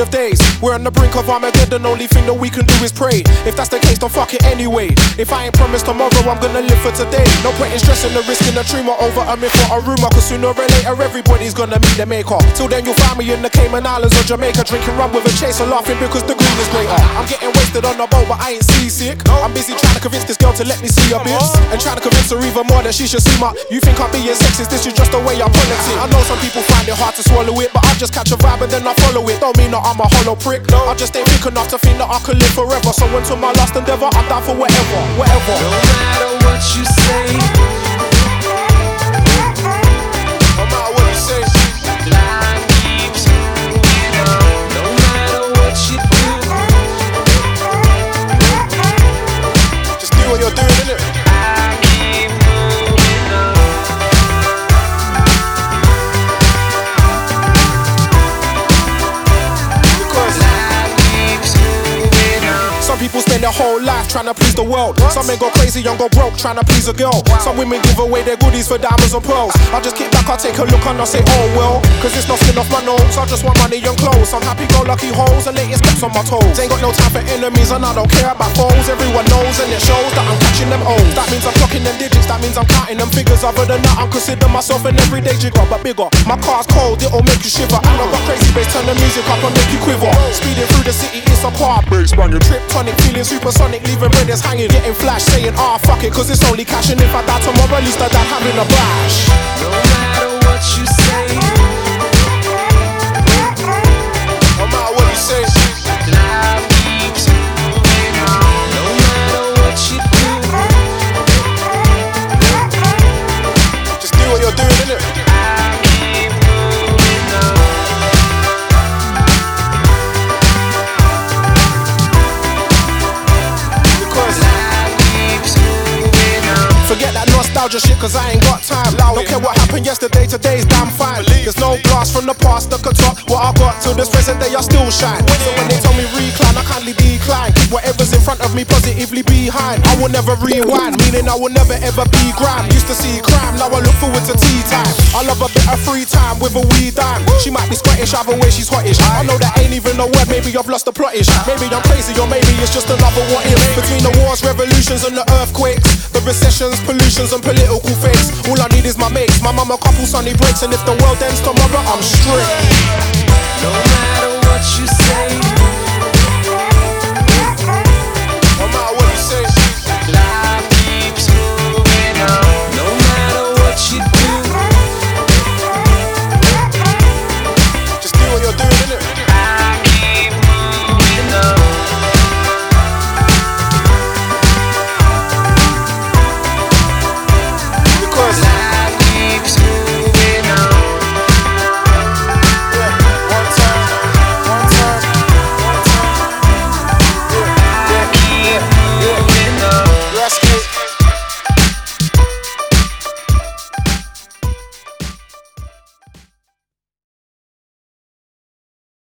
of days. We're on the brink of Armageddon, only thing that we can do is pray. If that's the case, don't fuck it anyway. If I ain't promised tomorrow, I'm gonna live for today. No point in stressing the risk in a dream or over a myth or a rumor, cause sooner or later everybody's gonna meet the maker. Till then you'll find me in the Cayman Islands or Jamaica, drinking rum with a chaser, laughing because the green is greater. I'm getting wasted on the boat, but I ain't seasick. I'm busy trying to convince this girl to let me see her bits, and trying to convince her even more that she should see my. You think I'm being sexist, this is just the way I politics. I know some people find it hard to swallow it, but I just catch a vibe and then I follow it. Don't mean that I'm a hollow prick, I just ain't big enough to think that I could live forever. So until my last endeavor, I'm down for whatever. No matter what you say, no matter what you say, line keeps moving on. No matter what you do, just do what you're doing, innit? I keep moving on. Because Line keeps moving on. some people spend their whole life trying to please the world. Some men go crazy and go broke trying to please a girl. Some women give away their goodies for diamonds and pearls. I just kick back, I take a look and I say, oh well, cause it's not skin off my nose. I just want money and clothes. I'm happy-go-lucky hoes and latest steps on my toes. Ain't got no time for enemies and I don't care about foes. Everyone knows and it shows that I'm catching them O's. That means I'm clocking them digits, that means I'm counting them figures. Other than that, I'm considering myself an everyday jigger, but bigger. My car's cold, it'll make you shiver. And I've got crazy bass, turn the music up and make you quiver. Speeding through the city, it's a car bass banging. Trip tonic, feeling supersonic, leaving brothers hanging. Getting flash, saying fuck it, cause it's only cash. And if I die tomorrow, at least I die having a bash. No matter what you say, No matter what you say, life keeps moving on. No matter what you do, just do what you're doing, innit? I keep moving on. Because Life keeps moving on. forget that nostalgia shit, cause I ain't got time. Don't care what happened yesterday, today's damn fine. There's no blast from the past that could top what I got till this present day I still shine. So when they tell me recline, I kindly decline. Keep whatever's in front of me positively behind. I will never rewind, meaning I will never ever be grime. Used to see crime, now I look forward to tea time. I love a bit of free time with a wee dime. She might be Scottish, either way she's hottish. I know that ain't even a word, maybe I've lost the plotish. Maybe I'm crazy or maybe it's just another what if. Between the wars, revolutions and the earthquakes, the recessions, pollutions and political fakes. All I need is my mates, my mum a couple sunny breaks. And if the world ends tomorrow, I'm straight. No matter what you say,